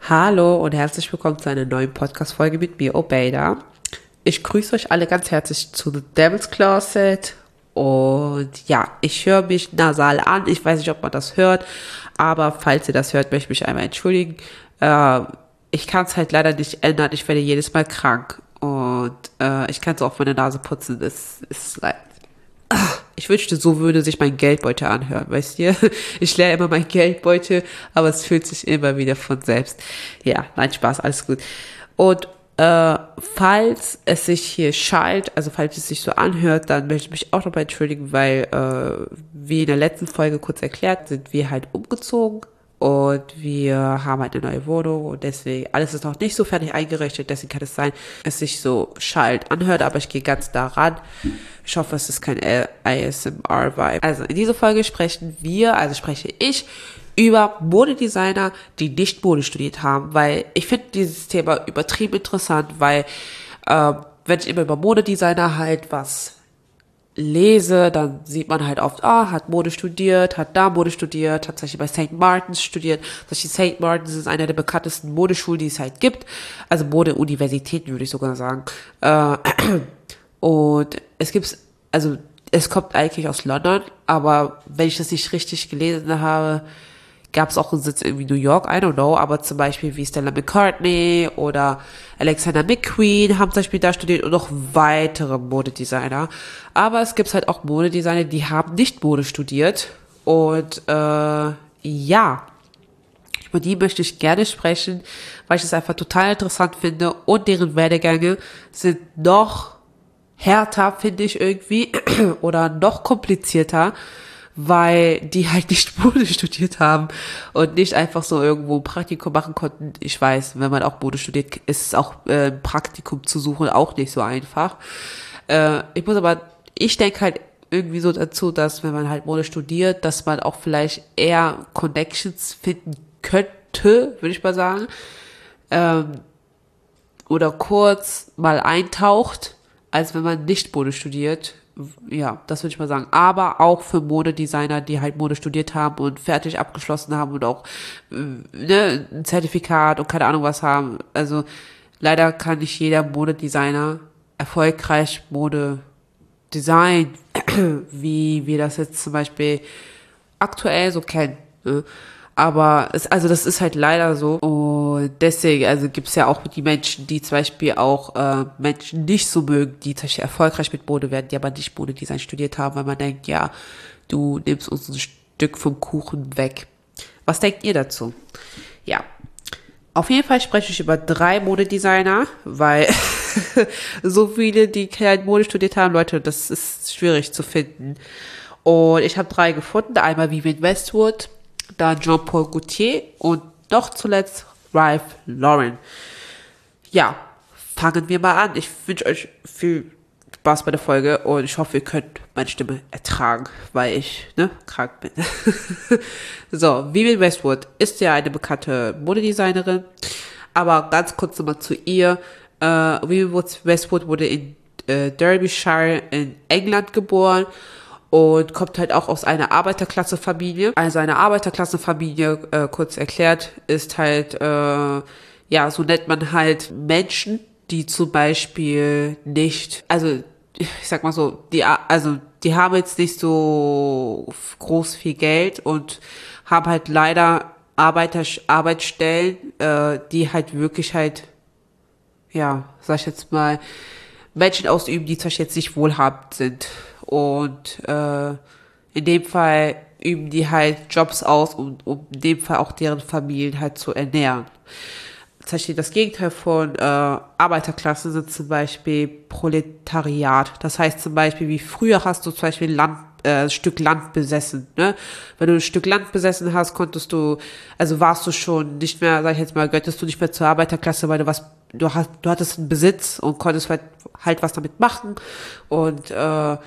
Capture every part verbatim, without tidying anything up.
Hallo und herzlich willkommen zu einer neuen Podcast-Folge mit mir, Obeida. Ich grüße euch alle ganz herzlich zu The Devil's Closet. Und ja, ich höre mich nasal an. Ich weiß nicht, ob man das hört, aber falls ihr das hört, möchte ich mich einmal entschuldigen. Äh, ich kann es halt leider nicht ändern. Ich werde jedes Mal krank. Und äh, ich kann es auf meine Nase putzen. Es ist leid. Ich wünschte, so würde sich mein Geldbeutel anhören, weißt du? Ich leere immer mein Geldbeutel, aber es fühlt sich immer wieder von selbst. Ja, nein, Spaß, alles gut. Und äh, falls es sich hier schallt, also falls es sich so anhört, dann möchte ich mich auch nochmal entschuldigen, weil, äh, wie in der letzten Folge kurz erklärt, sind wir halt umgezogen. Und wir haben halt eine neue Wohnung und deswegen, alles ist noch nicht so fertig eingerichtet, deswegen kann es sein, dass es sich so schallend anhört, aber ich gehe ganz da ran. Ich hoffe, es ist kein I S M R-Vibe. Also in dieser Folge sprechen wir, also spreche ich, über Modedesigner, die nicht Mode studiert haben, weil ich finde dieses Thema übertrieben interessant, weil äh, wenn ich immer über Modedesigner halt was lese, dann sieht man halt oft, ah, hat Mode studiert, hat da Mode studiert, hat zum Beispiel bei Saint Martins studiert. Zum Beispiel Saint Martins ist eine der bekanntesten Modeschulen, die es halt gibt. Also Mode-Universitäten, würde ich sogar sagen. Äh, und es gibt, also es kommt eigentlich aus London, aber wenn ich das nicht richtig gelesen habe, gab es auch einen Sitz irgendwie New York, I don't know, aber zum Beispiel wie Stella McCartney oder Alexander McQueen haben zum Beispiel da studiert und noch weitere Modedesigner. Aber es gibt halt auch Modedesigner, die haben nicht Mode studiert und äh, ja, über die möchte ich gerne sprechen, weil ich es einfach total interessant finde und deren Werdegänge sind noch härter, finde ich irgendwie, oder noch komplizierter, weil die halt nicht Mode studiert haben und nicht einfach so irgendwo ein Praktikum machen konnten. Ich weiß, wenn man auch Mode studiert, ist es auch äh, ein Praktikum zu suchen auch nicht so einfach. Äh, ich muss aber, ich denke halt irgendwie so dazu, dass wenn man halt Mode studiert, dass man auch vielleicht eher Connections finden könnte, würde ich mal sagen, ähm, oder kurz mal eintaucht, als wenn man nicht Mode studiert. Ja, das würde ich mal sagen. Aber auch für Modedesigner, die halt Mode studiert haben und fertig abgeschlossen haben und auch äh, ne, ein Zertifikat und keine Ahnung was haben. Also leider kann nicht jeder Modedesigner erfolgreich Mode designen, wie wir das jetzt zum Beispiel aktuell so kennen. Ne? Aber es, also das ist halt leider so. Und deswegen, also gibt es ja auch die Menschen, die zum Beispiel auch äh, Menschen nicht so mögen, die zum Beispiel erfolgreich mit Mode werden, die aber nicht Modedesign studiert haben, weil man denkt, ja, du nimmst uns ein Stück vom Kuchen weg. Was denkt ihr dazu? Ja. Auf jeden Fall spreche ich über drei Modedesigner, weil so viele, die kein Mode studiert haben, Leute, das ist schwierig zu finden. Und ich habe drei gefunden. Einmal Vivienne Westwood, dann Jean-Paul Gaultier und noch zuletzt Ralph Lauren. Ja, fangen wir mal an. Ich wünsche euch viel Spaß bei der Folge und ich hoffe, ihr könnt meine Stimme ertragen, weil ich ne, krank bin. So, Vivienne Westwood ist ja eine bekannte Modedesignerin, aber ganz kurz nochmal zu ihr. Äh, Vivienne Westwood wurde in äh, Derbyshire in England geboren und kommt halt auch aus einer Arbeiterklasse-Familie. Also eine Arbeiterklasse-Familie, äh, kurz erklärt, ist halt, äh, ja, so nennt man halt Menschen, die zum Beispiel nicht, also ich sag mal so, die, also die haben jetzt nicht so groß viel Geld und haben halt leider Arbeiter, Arbeitsstellen, äh, die halt wirklich halt, ja, sag ich jetzt mal, Menschen ausüben, die zum Beispiel jetzt nicht wohlhabend sind. Und äh, in dem Fall üben die halt Jobs aus, um, um in dem Fall auch deren Familien halt zu ernähren. Zum Beispiel das Gegenteil von äh, Arbeiterklasse sind zum Beispiel Proletariat. Das heißt zum Beispiel, wie früher hast du zum Beispiel Land, äh, ein Stück Land besessen. Ne? Wenn du ein Stück Land besessen hast, konntest du, also warst du schon nicht mehr, sag ich jetzt mal, gehörtest du nicht mehr zur Arbeiterklasse, weil du was, du hast, du hattest einen Besitz und konntest halt, halt was damit machen und äh,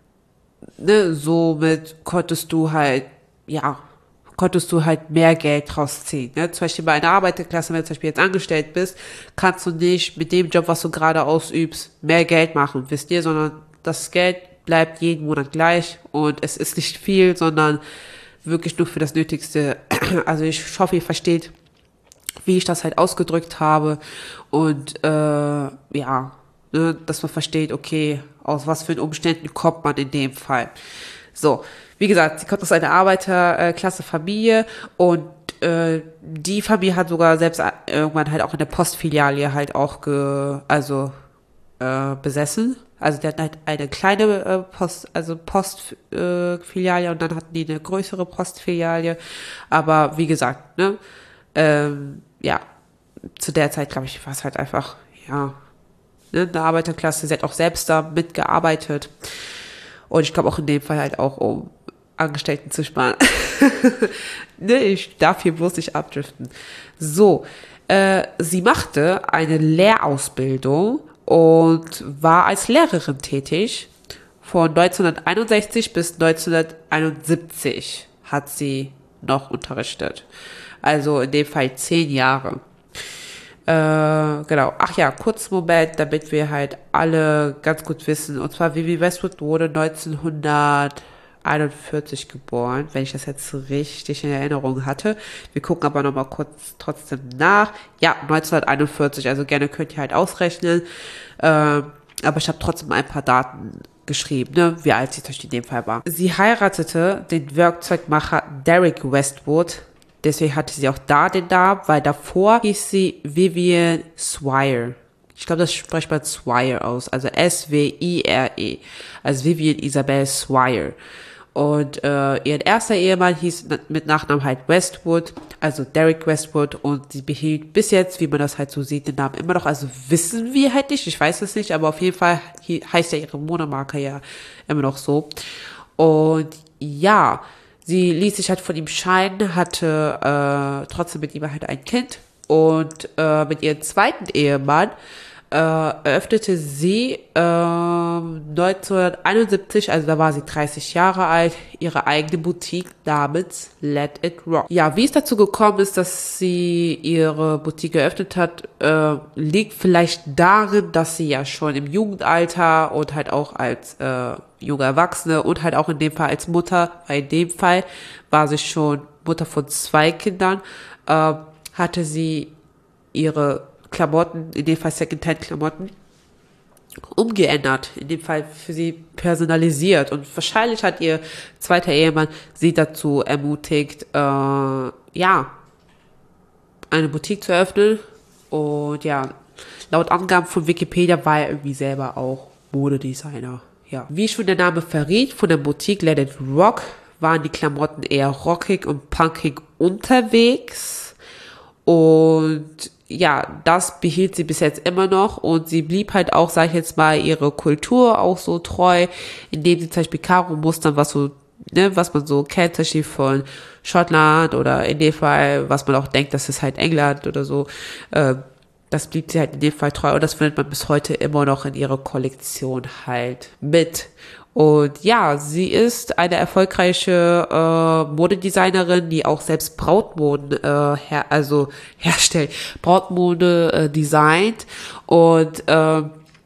ne, somit konntest du halt, ja, konntest du halt mehr Geld rausziehen. Ne? Zum Beispiel bei einer Arbeiterklasse, wenn du zum Beispiel jetzt angestellt bist, kannst du nicht mit dem Job, was du gerade ausübst, mehr Geld machen, wisst ihr, sondern das Geld bleibt jeden Monat gleich und es ist nicht viel, sondern wirklich nur für das Nötigste. Also ich hoffe, ihr versteht, wie ich das halt ausgedrückt habe und äh, ja, ne, dass man versteht, okay, aus was für Umständen kommt man in dem Fall. So, wie gesagt, sie kommt aus einer Arbeiterklasse-Familie und äh, die Familie hat sogar selbst irgendwann halt auch in der Postfiliale halt auch ge, also äh, besessen. Also die hatten halt eine kleine äh, Post, also Postfiliale äh, Filiale und dann hatten die eine größere Postfiliale. Aber wie gesagt, ne, ähm, ja, zu der Zeit, glaube ich, war es halt einfach, ja, ne, eine Arbeiterklasse. Sie hat auch selbst da mitgearbeitet. Und ich glaube auch in dem Fall halt auch, um Angestellten zu sparen. Ne, ich darf hier bloß nicht abdriften. So, äh, sie machte eine Lehrausbildung und war als Lehrerin tätig. Von neunzehnhunderteinundsechzig bis neunzehnhunderteinundsiebzig hat sie noch unterrichtet. Also in dem Fall zehn Jahre. Äh, genau. Ach ja, kurz Moment, damit wir halt alle ganz gut wissen. Und zwar Vivienne Westwood wurde neunzehnhunderteinundvierzig geboren, wenn ich das jetzt richtig in Erinnerung hatte. Wir gucken aber nochmal kurz trotzdem nach. Ja, neunzehnhunderteinundvierzig, also gerne könnt ihr halt ausrechnen. Äh, aber ich habe trotzdem ein paar Daten geschrieben, ne, wie alt sie in dem Fall war. Sie heiratete den Werkzeugmacher Derek Westwood. Deswegen hatte sie auch da den Namen, weil davor hieß sie Vivienne Swire. Ich glaube, das spricht man Swire aus, also S W I R E, also Vivienne Isabel Swire. Und äh, ihr erster Ehemann hieß mit Nachnamen halt Westwood, also Derek Westwood, und sie behielt bis jetzt, wie man das halt so sieht, den Namen immer noch, also wissen wir halt nicht, ich weiß es nicht, aber auf jeden Fall heißt ja ihre Monomarke ja immer noch so. Und ja, sie ließ sich halt von ihm scheiden, hatte äh, trotzdem mit ihm halt ein Kind und äh, mit ihrem zweiten Ehemann äh, eröffnete sie äh, neunzehnhunderteinundsiebzig, also da war sie dreißig Jahre alt, ihre eigene Boutique namens Let It Rock. Ja, wie es dazu gekommen ist, dass sie ihre Boutique eröffnet hat, äh, liegt vielleicht darin, dass sie ja schon im Jugendalter und halt auch als äh, junge Erwachsene und halt auch in dem Fall als Mutter, weil in dem Fall war sie schon Mutter von zwei Kindern, äh, hatte sie ihre Klamotten, in dem Fall Secondhand-Klamotten, umgeändert, in dem Fall für sie personalisiert. Und wahrscheinlich hat ihr zweiter Ehemann sie dazu ermutigt, äh, ja, eine Boutique zu eröffnen. Und ja, laut Angaben von Wikipedia war er irgendwie selber auch Modedesigner. Ja. Wie schon der Name verriet, von der Boutique Let It Rock waren die Klamotten eher rockig und punkig unterwegs. Und ja, das behielt sie bis jetzt immer noch und sie blieb halt auch, sag ich jetzt mal, ihre Kultur auch so treu, indem sie zum Beispiel Karo-Mustern, was so, ne, was man so kennt, zum Beispiel von Schottland oder in dem Fall, was man auch denkt, das ist halt England oder so, äh, das blieb sie halt in dem Fall treu und das findet man bis heute immer noch in ihrer Kollektion halt mit. Und ja, sie ist eine erfolgreiche äh, Modedesignerin, die auch selbst Brautmoden äh, her also herstellt, Brautmode äh, designt. Und äh,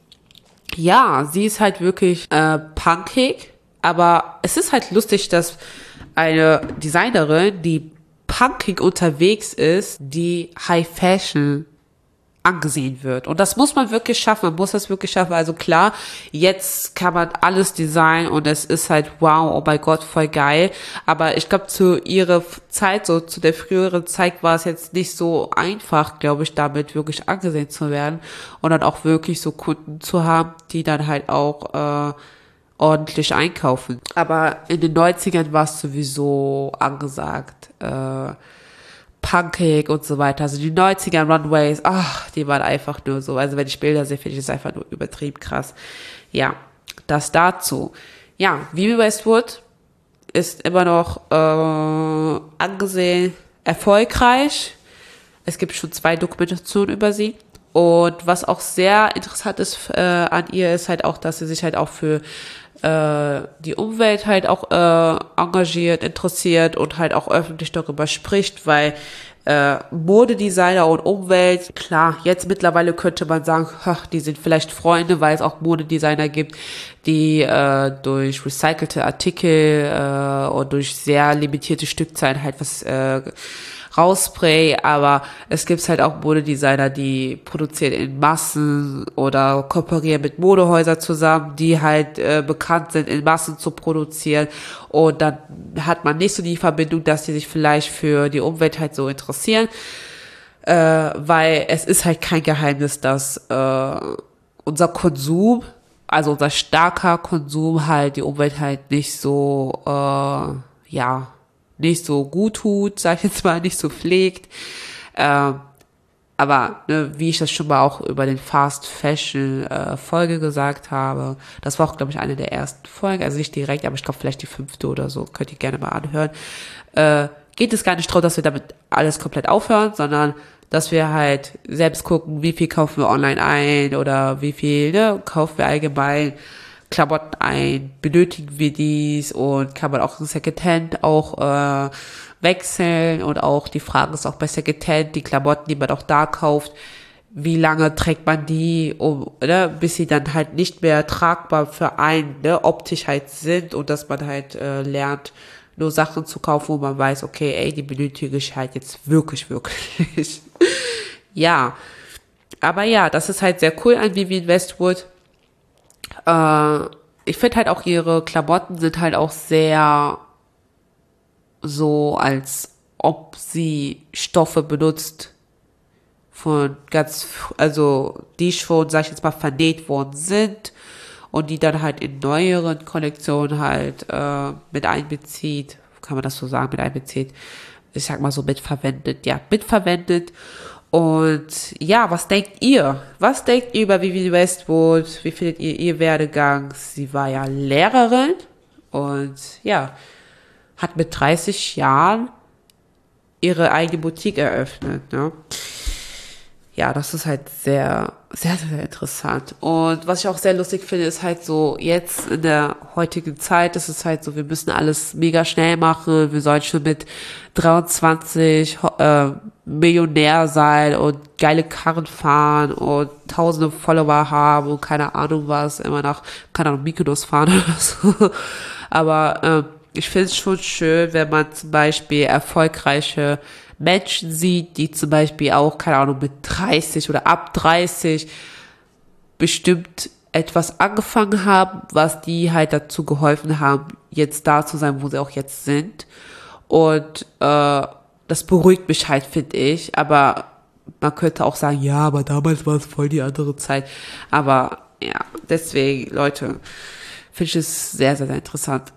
ja, sie ist halt wirklich äh, punkig, aber es ist halt lustig, dass eine Designerin, die punkig unterwegs ist, die High Fashion angesehen wird. Und das muss man wirklich schaffen, man muss das wirklich schaffen. Also klar, jetzt kann man alles designen und es ist halt wow, oh mein Gott, voll geil. Aber ich glaube, zu ihrer Zeit, so zu der früheren Zeit war es jetzt nicht so einfach, glaube ich, damit wirklich angesehen zu werden und dann auch wirklich so Kunden zu haben, die dann halt auch äh, ordentlich einkaufen. Aber in den neunzigern war es sowieso angesagt, äh, punkig und so weiter. Also die neunziger Runways, ach, die waren einfach nur so. Also wenn ich Bilder sehe, finde ich das einfach nur übertrieben krass. Ja, das dazu. Ja, Vivienne Westwood ist immer noch äh, angesehen erfolgreich. Es gibt schon zwei Dokumentationen über sie. Und was auch sehr interessant ist äh, an ihr, ist halt auch, dass sie sich halt auch für äh, die Umwelt halt auch äh, engagiert, interessiert und halt auch öffentlich darüber spricht, weil äh, Modedesigner und Umwelt, klar, jetzt mittlerweile könnte man sagen, ach, die sind vielleicht Freunde, weil es auch Modedesigner gibt, die äh, durch recycelte Artikel äh, und durch sehr limitierte Stückzahlen halt was äh, Haarspray, aber es gibt halt auch Modedesigner, die produzieren in Massen oder kooperieren mit Modehäusern zusammen, die halt äh, bekannt sind, in Massen zu produzieren, und dann hat man nicht so die Verbindung, dass die sich vielleicht für die Umwelt halt so interessieren, äh, weil es ist halt kein Geheimnis, dass äh, unser Konsum, also unser starker Konsum halt die Umwelt halt nicht so, äh, ja, nicht so gut tut, sag ich jetzt mal, nicht so pflegt. Ähm, aber ne, wie ich das schon mal auch über den Fast Fashion äh, Folge gesagt habe, das war auch, glaube ich, eine der ersten Folgen, also nicht direkt, aber ich glaube vielleicht die fünfte oder so, könnt ihr gerne mal anhören. Äh, geht es gar nicht darum, dass wir damit alles komplett aufhören, sondern dass wir halt selbst gucken, wie viel kaufen wir online ein oder wie viel ne, kaufen wir allgemein Klamotten ein, benötigen wir dies, und kann man auch im Secondhand auch äh, wechseln, und auch die Frage ist auch bei Secondhand, die Klamotten, die man auch da kauft, wie lange trägt man die, um, ne, bis sie dann halt nicht mehr tragbar für einen, ne, optisch halt sind, und dass man halt äh, lernt, nur Sachen zu kaufen, wo man weiß, okay, ey, die benötige ich halt jetzt wirklich, wirklich. Ja, aber ja, das ist halt sehr cool an Vivienne Westwood. Äh, ich finde halt auch, ihre Klamotten sind halt auch sehr so, als ob sie Stoffe benutzt von ganz, also die schon, sag ich jetzt mal, vernäht worden sind und die dann halt in neueren Kollektionen halt äh, mit einbezieht, kann man das so sagen, mit einbezieht, ich sag mal so mitverwendet, ja, mitverwendet. Und ja, was denkt ihr? Was denkt ihr über Vivienne Westwood? Wie findet ihr ihr Werdegang? Sie war ja Lehrerin und ja, hat mit dreißig Jahren ihre eigene Boutique eröffnet, ne? Ja, das ist halt sehr, sehr, sehr interessant. Und was ich auch sehr lustig finde, ist halt so, jetzt in der heutigen Zeit ist es halt so, wir müssen alles mega schnell machen. Wir sollen schon mit dreiundzwanzig äh, Millionär sein und geile Karren fahren und tausende Follower haben und keine Ahnung was, immer nach, keine Ahnung, Mykonos fahren oder so. Aber ähm, ich finde es schon schön, wenn man zum Beispiel erfolgreiche Menschen sieht, die zum Beispiel auch, keine Ahnung, mit dreißig oder ab dreißig bestimmt etwas angefangen haben, was die halt dazu geholfen haben, jetzt da zu sein, wo sie auch jetzt sind. Und äh, das beruhigt mich halt, finde ich. Aber man könnte auch sagen, ja, aber damals war es voll die andere Zeit. Aber ja, deswegen, Leute, finde ich es sehr, sehr, sehr interessant.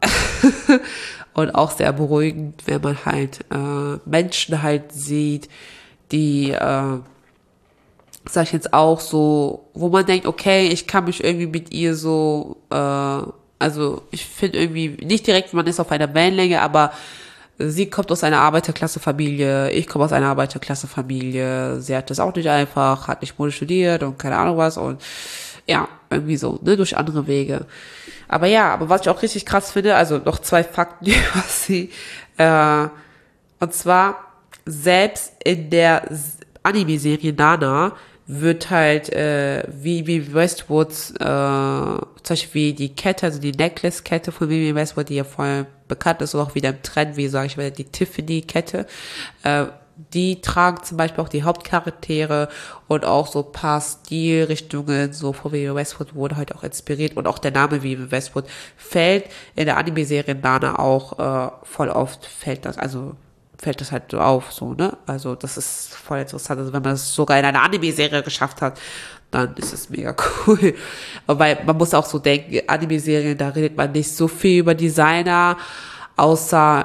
Und auch sehr beruhigend, wenn man halt äh, Menschen halt sieht, die, äh, sag ich jetzt auch so, wo man denkt, okay, ich kann mich irgendwie mit ihr so, äh, also ich finde irgendwie nicht direkt, man ist auf einer Wellenlänge, aber sie kommt aus einer Arbeiterklasse-Familie, ich komme aus einer Arbeiterklasse-Familie, sie hat das auch nicht einfach, hat nicht Mode studiert und keine Ahnung was, und ja, irgendwie so, ne, durch andere Wege. Aber ja, aber was ich auch richtig krass finde, also noch zwei Fakten über sie, äh, und zwar, selbst in der Anime-Serie Nana wird halt, äh, wie, wie Westwoods, äh, zum Beispiel wie die Kette, also die Necklace-Kette von Vivienne Westwood, die ja voll bekannt ist und auch wieder im Trend, wie sage ich mal, die Tiffany-Kette, äh, die tragen zum Beispiel auch die Hauptcharaktere, und auch so ein paar Stilrichtungen so von Vivienne Westwood wurden halt auch inspiriert, und auch der Name Vivienne Westwood fällt in der Anime-Serie Nana auch äh, voll oft, fällt das, also fällt das halt so auf, so, ne? Also das ist voll interessant, also wenn man es sogar in einer Anime-Serie geschafft hat, dann ist es mega cool. Weil man muss auch so denken, Anime-Serien, da redet man nicht so viel über Designer, außer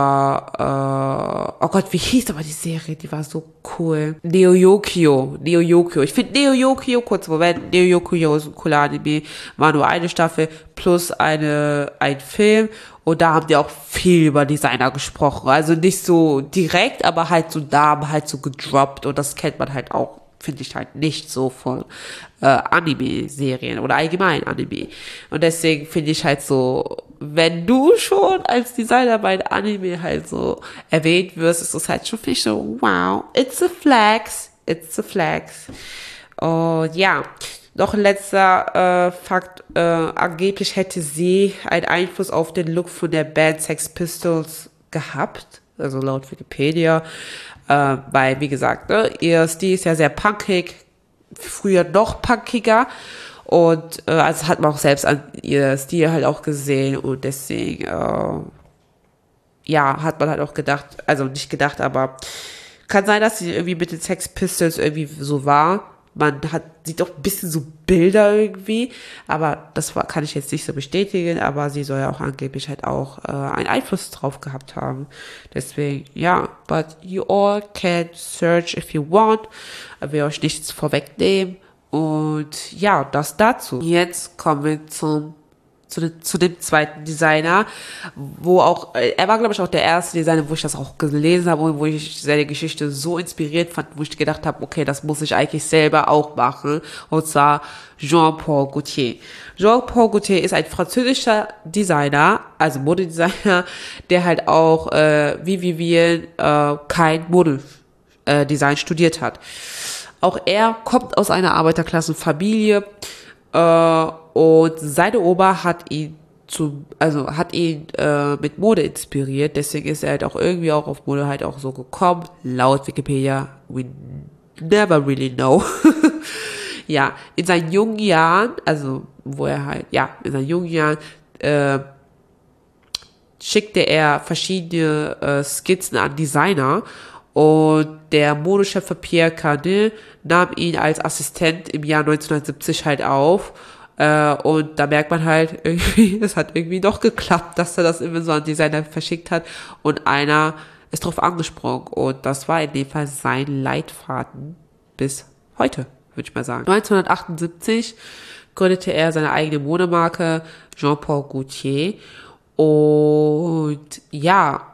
über, äh, oh Gott, wie hieß aber die Serie? Die war so cool. Neo Yokio. Neo Yokio. Ich finde Neo Yokio, kurz Moment, Neo Yokio ist ein cooler Anime, war nur eine Staffel plus eine, ein Film, und da haben die auch viel über Designer gesprochen. Also nicht so direkt, aber halt so Namen halt so gedroppt, und das kennt man halt auch, finde ich halt nicht so von äh, Anime-Serien oder allgemein Anime. Und deswegen finde ich halt so, wenn du schon als Designer bei Anime halt so erwähnt wirst, ist es halt schon für mich so, wow, it's a flex, it's a flex. Und ja, noch ein letzter äh, Fakt, äh, angeblich hätte sie einen Einfluss auf den Look von der Band Sex Pistols gehabt, also laut Wikipedia. Äh, weil, wie gesagt, ne, ihr Stil ist ja sehr punkig, früher noch punkiger. Und äh, also hat man auch selbst an ihr Stil halt auch gesehen. Und deswegen, äh, ja, hat man halt auch gedacht, also nicht gedacht, aber kann sein, dass sie irgendwie mit den Sex Pistols irgendwie so war. Man hat, sieht doch ein bisschen so Bilder irgendwie, aber das war, kann ich jetzt nicht so bestätigen, aber sie soll ja auch angeblich halt auch äh, einen Einfluss drauf gehabt haben. Deswegen, ja, but you all can search if you want. Ich will euch nichts vorwegnehmen. Und ja, das dazu. Jetzt kommen wir zum Zu, de, zu dem zweiten Designer, wo auch, er war, glaube ich, auch der erste Designer, wo ich das auch gelesen habe und wo ich seine Geschichte so inspiriert fand, wo ich gedacht habe, okay, das muss ich eigentlich selber auch machen, und zwar Jean-Paul Gaultier. Jean-Paul Gaultier ist ein französischer Designer, also Modedesigner, der halt auch, äh, wie Vivienne, äh, kein Modedesign studiert hat. Auch er kommt aus einer Arbeiterklassenfamilie, äh, und seine Oma hat ihn zu, also hat ihn äh, mit Mode inspiriert, deswegen ist er halt auch irgendwie auch auf Mode halt auch so gekommen, laut Wikipedia, we never really know. Ja, in seinen jungen Jahren, also wo er halt, ja, in seinen jungen Jahren, äh, schickte er verschiedene äh, Skizzen an Designer, und der Modeschöpfer Pierre Cardin nahm ihn als Assistent im Jahr neunzehnhundertsiebzig halt auf. Äh, und da merkt man halt irgendwie, es hat irgendwie doch geklappt, dass er das immer so an Designer verschickt hat. Und einer ist drauf angesprungen. Und das war in dem Fall sein Leitfaden bis heute, würde ich mal sagen. neunzehnhundertachtundsiebzig gründete er seine eigene Modemarke Jean-Paul Gaultier. Und ja,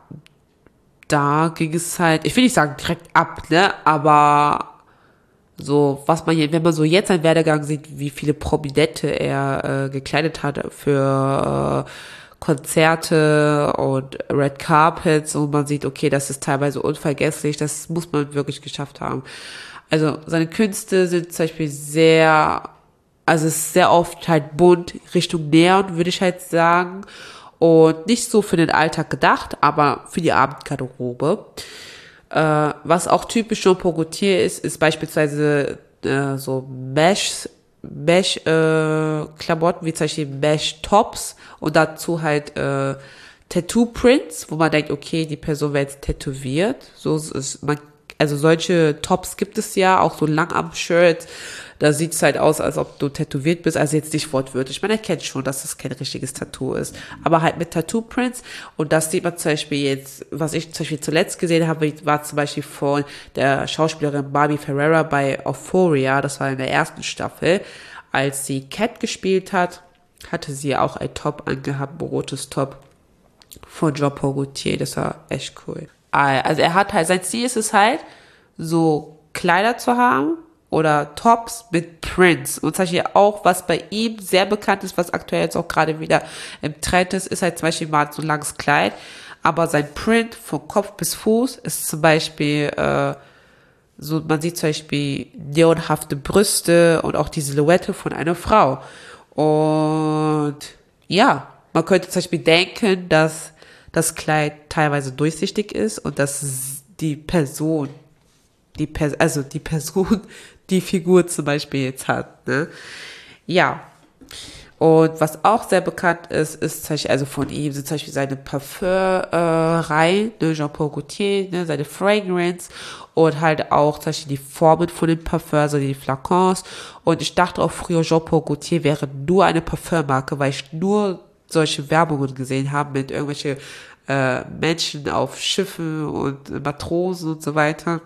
da ging es halt, ich will nicht sagen direkt ab, ne, aber so, was man hier, wenn man so jetzt seinen Werdegang sieht, wie viele Prominente er äh, gekleidet hat für äh, Konzerte und Red Carpets, und man sieht, okay, das ist teilweise unvergesslich, das muss man wirklich geschafft haben. Also seine Künste sind zum Beispiel sehr, also es ist sehr oft halt bunt, Richtung Neon, würde ich halt sagen. Und nicht so für den Alltag gedacht, aber für die Abendgarderobe. Äh, was auch typisch Jean-Paul Gaultier ist, ist beispielsweise äh, so Mesh, Mesh äh, Klamotten, wie zum Beispiel Mesh Tops, und dazu halt äh, Tattoo Prints, wo man denkt, okay, die Person wird jetzt tätowiert. So ist man, also solche Tops gibt es ja, auch so Langarm-Shirts. Da sieht es halt aus, als ob du tätowiert bist, also jetzt nicht wortwörtlich. Man erkennt schon, dass das kein richtiges Tattoo ist. Aber halt mit Tattoo-Prints. Und das sieht man zum Beispiel jetzt, was ich zum Beispiel zuletzt gesehen habe, war zum Beispiel von der Schauspielerin Barbie Ferreira bei Euphoria. Das war in der ersten Staffel. Als sie Cat gespielt hat, hatte sie auch ein Top angehabt, ein rotes Top von Jean-Paul Gaultier. Das war echt cool. Also er hat halt, sein Ziel ist es halt, so Kleider zu haben, oder Tops mit Prints. Und zum Beispiel auch, was bei ihm sehr bekannt ist, was aktuell jetzt auch gerade wieder im Trend ist, ist halt zum Beispiel mal so ein langes Kleid. Aber sein Print von Kopf bis Fuß ist zum Beispiel, äh, so, man sieht zum Beispiel neonhafte Brüste und auch die Silhouette von einer Frau. Und ja, man könnte zum Beispiel denken, dass das Kleid teilweise durchsichtig ist und dass die Person, die Pers- also die Person, die Figur zum Beispiel jetzt hat, ne? Ja. Und was auch sehr bekannt ist, ist zum Beispiel, also von ihm sind zum Beispiel seine Parfümreihen, äh, ne, Jean-Paul Gaultier, ne, seine Fragrance, und halt auch zum Beispiel die Formen von den Parfums, also die Flakons. Und ich dachte auch früher, Jean-Paul Gaultier wäre nur eine Parfümmarke, weil ich nur solche Werbungen gesehen habe mit irgendwelche äh, Menschen auf Schiffen und Matrosen und so weiter.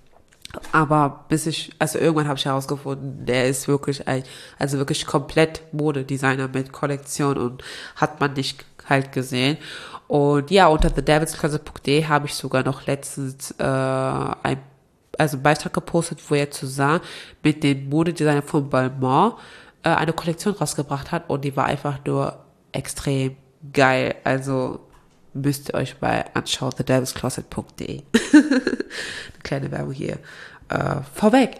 Aber bis ich, also irgendwann habe ich herausgefunden, der ist wirklich ein, also wirklich komplett Modedesigner mit Kollektion, und hat man nicht halt gesehen. Und ja, unter the devils closet punkt de habe ich sogar noch letztens äh, ein, also einen Beitrag gepostet, wo er zusammen mit dem Modedesigner von Balmain äh, eine Kollektion rausgebracht hat, und die war einfach nur extrem geil. Also müsst ihr euch mal anschauen, the devils closet punkt de. Eine kleine Werbung hier äh, vorweg.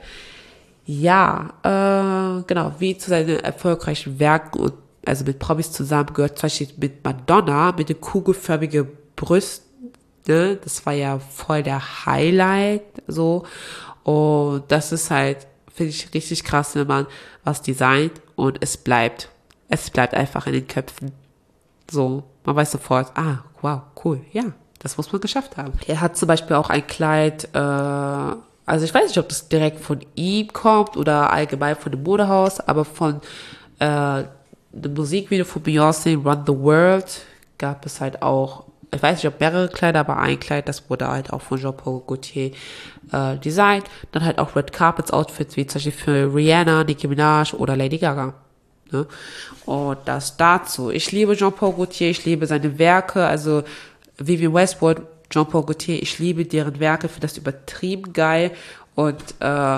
Ja, äh, genau, wie zu seinen erfolgreichen Werken und also mit Promis zusammen gehört zum Beispiel mit Madonna, mit den kugelförmigen Brüsten, ne? Das war ja voll der Highlight, so. Und das ist halt, finde ich, richtig krass, wenn man was designt und es bleibt. Es bleibt einfach in den Köpfen. So, man weiß sofort, ah, wow, cool, ja, das muss man geschafft haben. Er hat zum Beispiel auch ein Kleid, äh, also ich weiß nicht, ob das direkt von ihm kommt oder allgemein von dem Modehaus, aber von äh, dem Musikvideo von Beyoncé, Run the World, gab es halt auch, ich weiß nicht, ob mehrere Kleider, aber ein Kleid, das wurde halt auch von Jean-Paul Gaultier äh, designt. Dann halt auch Red Carpets Outfits, wie zum Beispiel für Rihanna, Nicki Minaj oder Lady Gaga. Ne? Und das dazu. Ich liebe Jean-Paul Gaultier, ich liebe seine Werke, also Vivienne Westwood, Jean-Paul Gaultier, ich liebe deren Werke, finde das übertrieben geil. Und äh,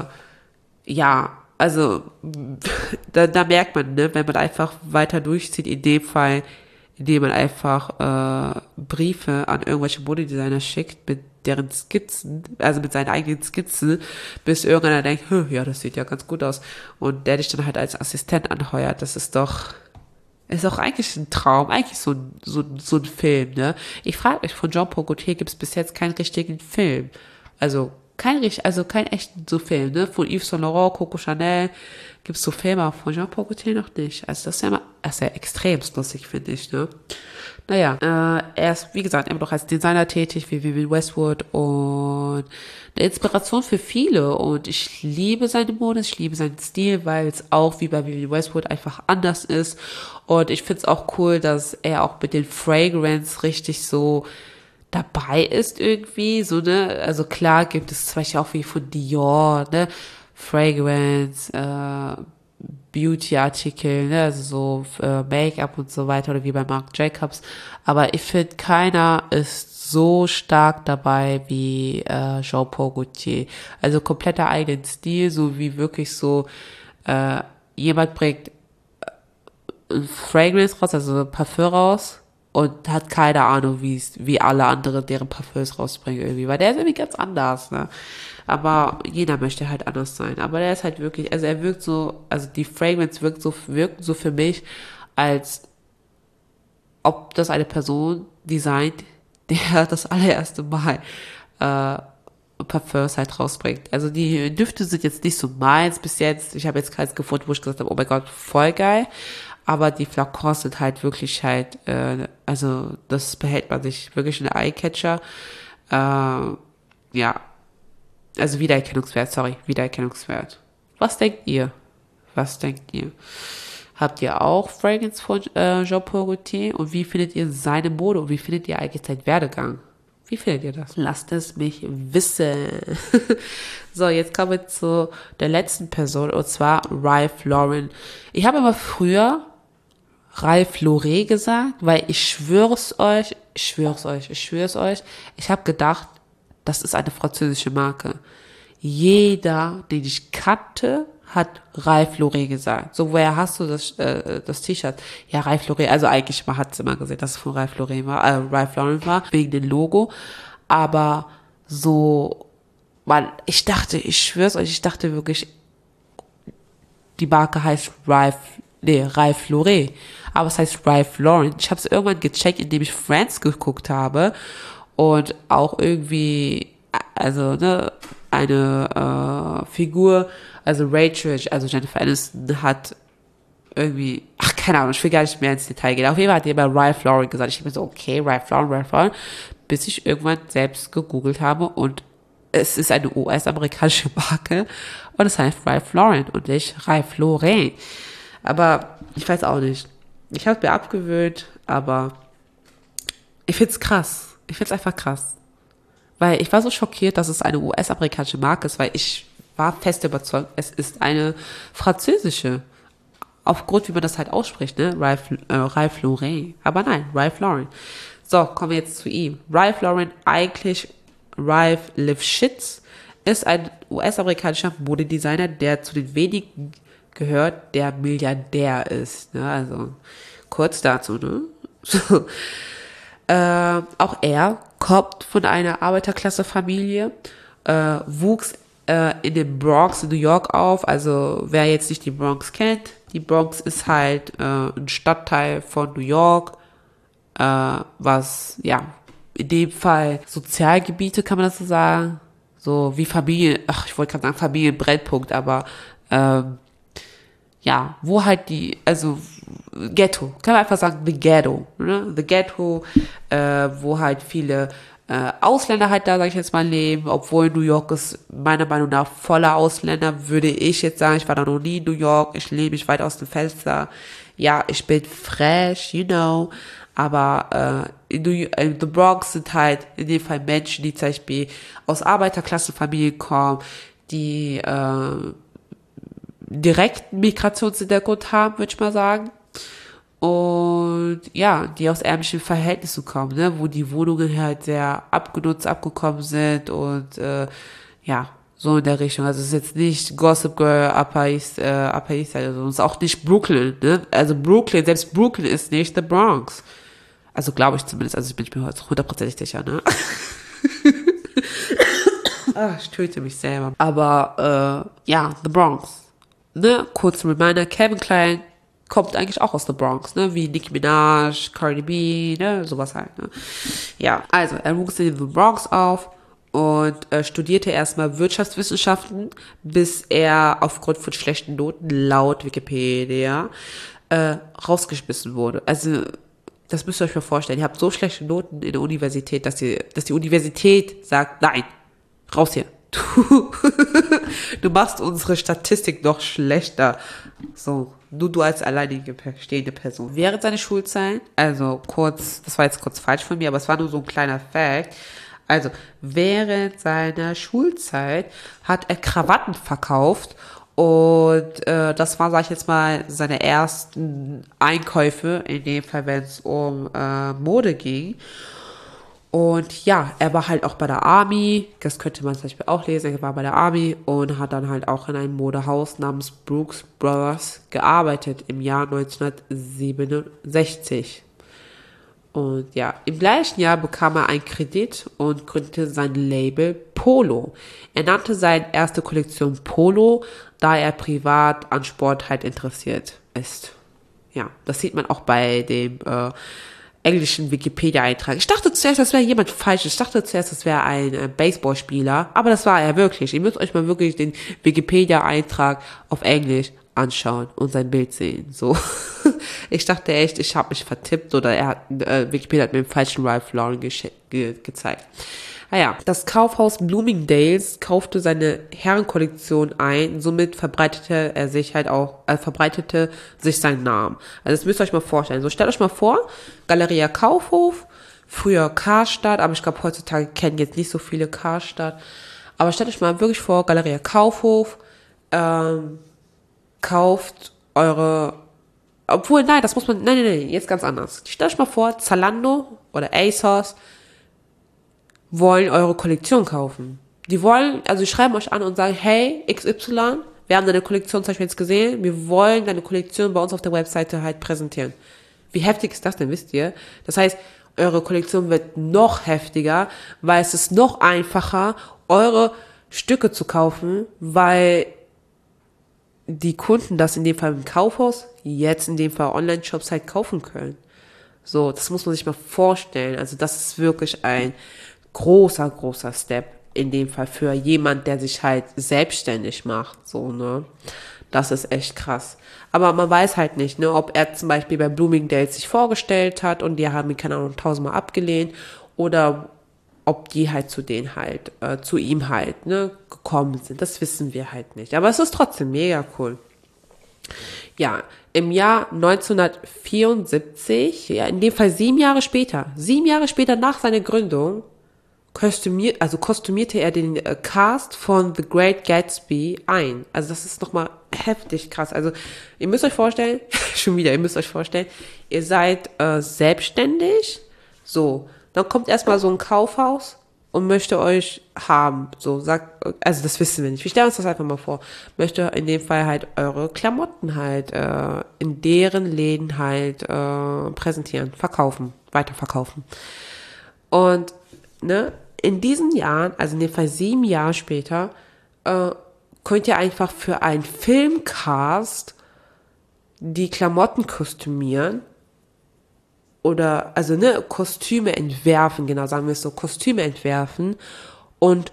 ja, also da, da merkt man, ne, wenn man einfach weiter durchzieht, in dem Fall, indem man einfach äh, Briefe an irgendwelche Modedesigner schickt mit deren Skizzen, also mit seinen eigenen Skizzen, bis irgendeiner denkt, hm, ja, das sieht ja ganz gut aus. Und der dich dann halt als Assistent anheuert, das ist doch, ist auch eigentlich ein Traum, eigentlich so ein, so, so ein Film, ne? Ich frage mich, von Jean-Paul Gaultier gibt es bis jetzt keinen richtigen Film. Also, kein richtig, also kein echten so Film, ne? Von Yves Saint Laurent, Coco Chanel gibt's so Filme, aber von Jean-Paul Gaultier noch nicht. Also das ist ja immer, das ist ja extremst lustig, finde ich, ne? Naja, äh, er ist, wie gesagt, immer noch als Designer tätig, wie Vivienne Westwood und eine Inspiration für viele. Und ich liebe seine Mode, ich liebe seinen Stil, weil es auch wie bei Vivienne Westwood einfach anders ist. Und ich finde es auch cool, dass er auch mit den Fragrance richtig so dabei ist irgendwie, so, ne, also klar gibt es zum Beispiel auch wie von Dior, ne, Fragrance, äh, Beauty-Artikel, ne, also so äh, Make-up und so weiter oder wie bei Marc Jacobs, aber ich finde, keiner ist so stark dabei wie äh, Jean-Paul Gaultier, also kompletter eigenen Stil, so wie wirklich so äh, jemand bringt ein Fragrance raus, also ein Parfüm raus, und hat keine Ahnung, wie es, wie alle anderen deren Parfüms rausbringen irgendwie, weil der ist irgendwie ganz anders, ne? Aber jeder möchte halt anders sein. Aber der ist halt wirklich, also er wirkt so, also die Fragrance wirkt so, wirken so für mich, als ob das eine Person designt, der das allererste Mal äh, Parfums halt rausbringt. Also die Düfte sind jetzt nicht so meins bis jetzt. Ich habe jetzt keins gefunden, wo ich gesagt habe, oh mein Gott, voll geil. Aber die Flakons sind halt wirklich halt, äh, also das behält man sich wirklich in der Eyecatcher. Äh, ja, also Wiedererkennungswert, sorry, Wiedererkennungswert. Was denkt ihr? Was denkt ihr? Habt ihr auch Fragrance von äh, Jean-Paul Gaultier? Und wie findet ihr seine Mode? Und wie findet ihr eigentlich seinen Werdegang? Wie findet ihr das? Lasst es mich wissen. So, jetzt kommen wir zu der letzten Person, und zwar Ralph Lauren. Ich habe immer früher Ralph Lauren gesagt, weil ich schwör's euch, ich schwör's euch, ich schwör's euch, ich habe gedacht, das ist eine französische Marke. Jeder, den ich kannte, hat Ralph Lauren gesagt. So, woher hast du das, äh, das T-Shirt? Ja, Ralph Lauren, also eigentlich, man hat es immer gesehen, dass es von Ralph Lauren war, äh, Ralph Lauren war, wegen dem Logo. Aber so, man, ich dachte, ich schwör's euch, ich dachte wirklich, die Marke heißt Ralph, nee, Ralph Lauren. Aber es heißt Ralph Lauren. Ich habe es irgendwann gecheckt, indem ich Friends geguckt habe und auch irgendwie, also, ne, eine äh, Figur, also Rachel, also Jennifer Aniston hat irgendwie, ach, keine Ahnung, ich will gar nicht mehr ins Detail gehen. Auf jeden Fall hat jemand Ralph Lauren gesagt. Ich bin so, okay, Ralph Lauren, Ralph Lauren, bis ich irgendwann selbst gegoogelt habe und es ist eine U S-amerikanische Marke und es heißt Ralph Lauren und nicht Ralph Lauren. Aber ich weiß auch nicht. Ich habe es mir abgewöhnt, aber ich find's krass. Ich find's einfach krass. Weil ich war so schockiert, dass es eine U S-amerikanische Marke ist, weil ich war fest überzeugt, es ist eine französische. Aufgrund, wie man das halt ausspricht, ne? Ralph, äh, Ralph Lauren. Aber nein, Ralph Lauren. So, kommen wir jetzt zu ihm. Ralph Lauren, eigentlich Ralph Lifshitz, ist ein U S-amerikanischer Modedesigner, der zu den wenigen gehört, der Milliardär ist. Ne? Also, kurz dazu, ne? So. Äh, auch er kommt von einer Arbeiterklasse-Familie, äh, wuchs äh, in dem Bronx in New York auf. Also wer jetzt nicht die Bronx kennt, die Bronx ist halt äh, ein Stadtteil von New York, äh, was ja in dem Fall Sozialgebiete, kann man das so sagen? So wie Familie, ach, ich wollte gerade sagen Familienbrennpunkt, aber ähm, ja, wo halt die, also Ghetto, kann man einfach sagen, the Ghetto, ne? The Ghetto, äh, wo halt viele äh, Ausländer halt da, sag ich jetzt mal, leben, obwohl New York ist meiner Meinung nach voller Ausländer, würde ich jetzt sagen, ich war da noch nie in New York, ich lehne mich weit aus dem Fenster, ja, ich bin fresh, you know, aber äh, in, New, in The Bronx sind halt in dem Fall Menschen, die zum Beispiel aus Arbeiterklassenfamilien kommen, die äh, direkten Migrationshintergrund haben, würde ich mal sagen. Und ja, die aus ärmlichen Verhältnissen kommen, ne, wo die Wohnungen halt sehr abgenutzt, abgekommen sind und äh, ja, so in der Richtung. Also es ist jetzt nicht Gossip Girl, Upper East, äh, Upper East Side, also es ist auch nicht Brooklyn, ne? Also Brooklyn, selbst Brooklyn ist nicht The Bronx. Also glaube ich zumindest, also ich bin mir hundertprozentig sicher, ne? Ach, ich töte mich selber. Aber äh, ja, The Bronx. Ne, kurz Reminder, Calvin Klein kommt eigentlich auch aus The Bronx, ne, wie Nicki Minaj, Cardi B, ne, sowas halt, ne. Ja, also, er wuchs in The Bronx auf und äh, studierte erstmal Wirtschaftswissenschaften, bis er aufgrund von schlechten Noten, laut Wikipedia, äh, rausgeschmissen wurde. Also, das müsst ihr euch mal vorstellen, ihr habt so schlechte Noten in der Universität, dass die, dass die Universität sagt, nein, raus hier. Du, du machst unsere Statistik noch schlechter. So, nur du als alleinige stehende Person. Während seiner Schulzeit, also kurz, das war jetzt kurz falsch von mir, aber es war nur so ein kleiner Fact. Also, während seiner Schulzeit hat er Krawatten verkauft und äh, das war, sag ich jetzt mal, seine ersten Einkäufe, in dem Fall, wenn es um äh, Mode ging. Und ja, er war halt auch bei der Army, das könnte man zum Beispiel auch lesen, er war bei der Army und hat dann halt auch in einem Modehaus namens Brooks Brothers gearbeitet im Jahr neunzehnhundertsiebenundsechzig. Und ja, im gleichen Jahr bekam er einen Kredit und gründete sein Label Polo. Er nannte seine erste Kollektion Polo, da er privat an Sport halt interessiert ist. Ja, das sieht man auch bei dem äh, englischen Wikipedia-Eintrag. Ich dachte zuerst, das wäre jemand Falsches. Ich dachte zuerst, das wäre ein äh, Baseballspieler. Aber das war er wirklich. Ihr müsst euch mal wirklich den Wikipedia-Eintrag auf Englisch anschauen und sein Bild sehen. So. Ich dachte echt, ich habe mich vertippt oder er hat, äh, Wikipedia hat mir den falschen Ralph Lauren ge ge gezeigt. Naja, das Kaufhaus Bloomingdale's kaufte seine Herrenkollektion ein, somit verbreitete er sich halt auch, äh, verbreitete sich sein Namen. Also das müsst ihr euch mal vorstellen. So, stellt euch mal vor, Galeria Kaufhof, früher Karstadt, aber ich glaube heutzutage kennen jetzt nicht so viele Karstadt. Aber stellt euch mal wirklich vor, Galeria Kaufhof, ähm, kauft eure, obwohl, nein, das muss man, nein, nein, nein, jetzt ganz anders. Stellt euch mal vor, Zalando oder ASOS wollen eure Kollektion kaufen. Die wollen, also die schreiben euch an und sagen, hey, X Y, wir haben deine Kollektion zum Beispiel jetzt gesehen, wir wollen deine Kollektion bei uns auf der Webseite halt präsentieren. Wie heftig ist das denn, wisst ihr? Das heißt, eure Kollektion wird noch heftiger, weil es ist noch einfacher, eure Stücke zu kaufen, weil die Kunden das in dem Fall im Kaufhaus, jetzt in dem Fall Online-Shops halt kaufen können. So, das muss man sich mal vorstellen. Also das ist wirklich ein großer, großer Step in dem Fall für jemand, der sich halt selbstständig macht, so, ne. Das ist echt krass. Aber man weiß halt nicht, ne, ob er zum Beispiel bei Bloomingdale's sich vorgestellt hat und die haben ihn, keine Ahnung, tausendmal abgelehnt oder ob die halt zu denen halt, äh, zu ihm halt, ne, gekommen sind. Das wissen wir halt nicht. Aber es ist trotzdem mega cool. Ja, im Jahr neunzehnhundertvierundsiebzig, ja, in dem Fall sieben Jahre später, sieben Jahre später nach seiner Gründung, kostümiert, also kostümierte er den äh, Cast von The Great Gatsby ein. Also das ist nochmal heftig krass. Also ihr müsst euch vorstellen, schon wieder, ihr müsst euch vorstellen, ihr seid äh, selbstständig, so, dann kommt erstmal so ein Kaufhaus und möchte euch haben, so, sagt, also das wissen wir nicht, wir stellen uns das einfach mal vor, möchte in dem Fall halt eure Klamotten halt äh, in deren Läden halt äh, präsentieren, verkaufen, weiterverkaufen. Und, ne, in diesen Jahren, also in dem Fall sieben Jahre später, äh, könnt ihr einfach für einen Filmcast die Klamotten kostümieren oder, also, ne, Kostüme entwerfen, genau, sagen wir es so, Kostüme entwerfen und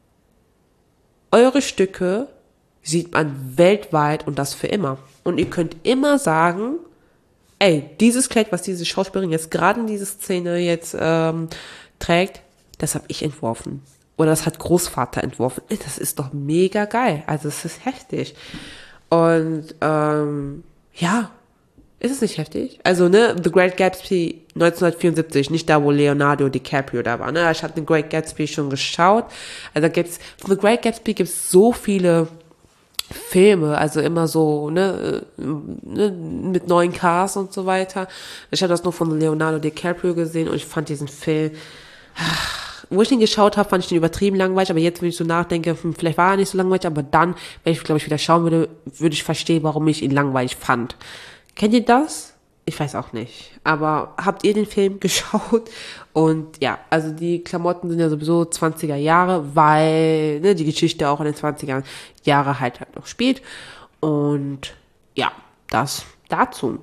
eure Stücke sieht man weltweit und das für immer. Und ihr könnt immer sagen, ey, dieses Kleid, was diese Schauspielerin jetzt gerade in dieser Szene jetzt ähm, trägt, das habe ich entworfen. Oder das hat Großvater entworfen. Das ist doch mega geil. Also es ist heftig. Und ähm, ja, ist es nicht heftig? Also, ne, The Great Gatsby neunzehnhundertvierundsiebzig, nicht da, wo Leonardo DiCaprio da war, ne? Ich hatte The Great Gatsby schon geschaut. Also da gibt's, von The Great Gatsby gibt's so viele Filme, also immer so, ne, ne, mit neuen Cars und so weiter. Ich habe das nur von Leonardo DiCaprio gesehen und ich fand diesen Film, ach, wo ich ihn geschaut habe, fand ich den übertrieben langweilig, aber jetzt, wenn ich so nachdenke, hm, vielleicht war er nicht so langweilig, aber dann, wenn ich, glaube ich, wieder schauen würde, würde ich verstehen, warum ich ihn langweilig fand. Kennt ihr das? Ich weiß auch nicht. Aber habt ihr den Film geschaut? Und ja, also die Klamotten sind ja sowieso zwanziger Jahre, weil ne, die Geschichte auch in den zwanziger Jahre halt, halt noch spielt. Und ja, das dazu.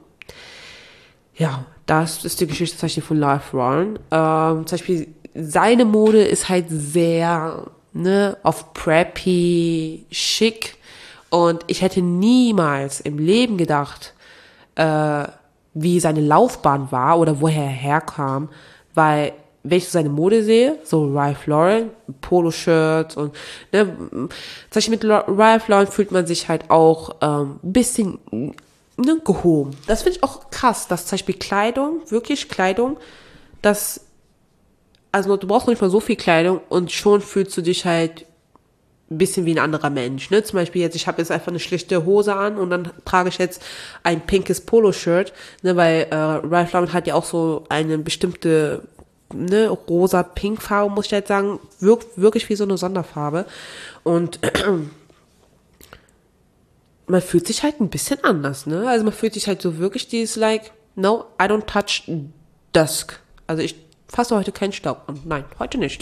Ja, das ist die Geschichte zum Beispiel von Ralph Lauren. Ähm, zum Beispiel seine Mode ist halt sehr ne, auf preppy, schick. Und ich hätte niemals im Leben gedacht, äh, wie seine Laufbahn war oder woher er herkam, weil wenn ich so seine Mode sehe, so Ralph Lauren, Poloshirts und ne, zum Beispiel mit Ralph Lauren fühlt man sich halt auch ähm, ein bisschen ne, gehoben. Das finde ich auch krass, dass zum Beispiel Kleidung, wirklich Kleidung, dass, also du brauchst noch nicht mal so viel Kleidung und schon fühlst du dich halt ein bisschen wie ein anderer Mensch, ne? Zum Beispiel jetzt, ich habe jetzt einfach eine schlichte Hose an und dann trage ich jetzt ein pinkes Poloshirt, ne? Weil äh, Ralph Lauren hat ja auch so eine bestimmte ne, rosa-pink-Farbe, muss ich jetzt sagen, wirkt wirklich wie so eine Sonderfarbe und man fühlt sich halt ein bisschen anders, ne? Also man fühlt sich halt so wirklich dieses like, no, I don't touch dusk. Also ich fasse heute keinen Staub an. Nein, heute nicht.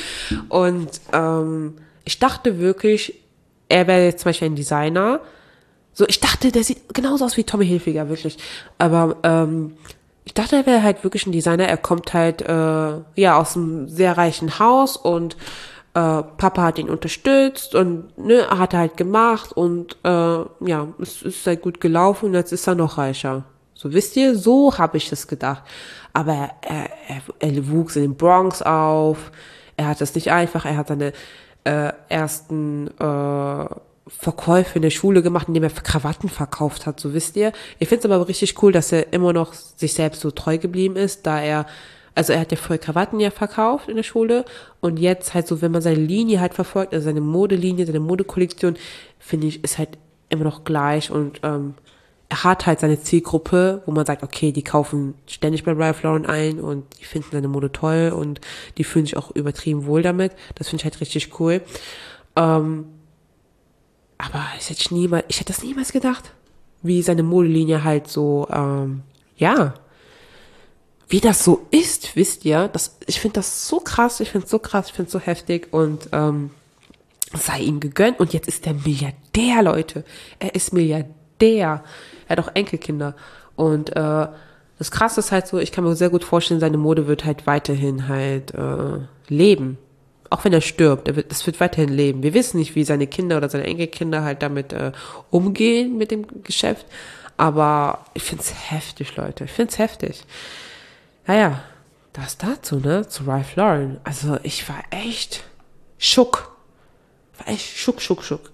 Und ähm, ich dachte wirklich, er wäre jetzt zum Beispiel ein Designer. So, ich dachte, der sieht genauso aus wie Tommy Hilfiger, wirklich. Aber ähm, ich dachte, er wäre halt wirklich ein Designer. Er kommt halt äh, ja aus einem sehr reichen Haus und äh, Papa hat ihn unterstützt und ne, hat er halt gemacht und äh, ja, es ist halt gut gelaufen und jetzt ist er noch reicher. So, wisst ihr, so habe ich das gedacht. Aber er, er, er, er wuchs in den Bronx auf. Er hat es nicht einfach. Er hat seine äh, ersten äh, Verkäufe in der Schule gemacht, indem er Krawatten verkauft hat, so wisst ihr. Ich finde es aber richtig cool, dass er immer noch sich selbst so treu geblieben ist, da er, also er hat ja vorher Krawatten ja verkauft in der Schule und jetzt halt so, wenn man seine Linie halt verfolgt, also seine Modelinie, seine Modekollektion, finde ich, ist halt immer noch gleich und ähm, er hat halt seine Zielgruppe, wo man sagt, okay, die kaufen ständig bei Ralph Lauren ein und die finden seine Mode toll und die fühlen sich auch übertrieben wohl damit. Das finde ich halt richtig cool. Ähm, aber ich hätte niemals, ich hätte das niemals gedacht, wie seine Modelinie halt so, ähm, ja, wie das so ist, wisst ihr. Das, ich finde das so krass, ich finde es so krass, ich finde es so heftig und ähm, sei ihm gegönnt. Und jetzt ist er Milliardär, Leute. Er ist Milliardär. Er hat auch Enkelkinder. Und äh, das Krasse ist halt so, ich kann mir sehr gut vorstellen, seine Mode wird halt weiterhin halt äh, leben. Auch wenn er stirbt, er wird, das wird weiterhin leben. Wir wissen nicht, wie seine Kinder oder seine Enkelkinder halt damit äh, umgehen mit dem Geschäft. Aber ich find's heftig, Leute. Ich find's heftig. Naja, das dazu, ne? Zu Ralph Lauren. Also ich war echt schock. War echt schuck, schuck, schuck.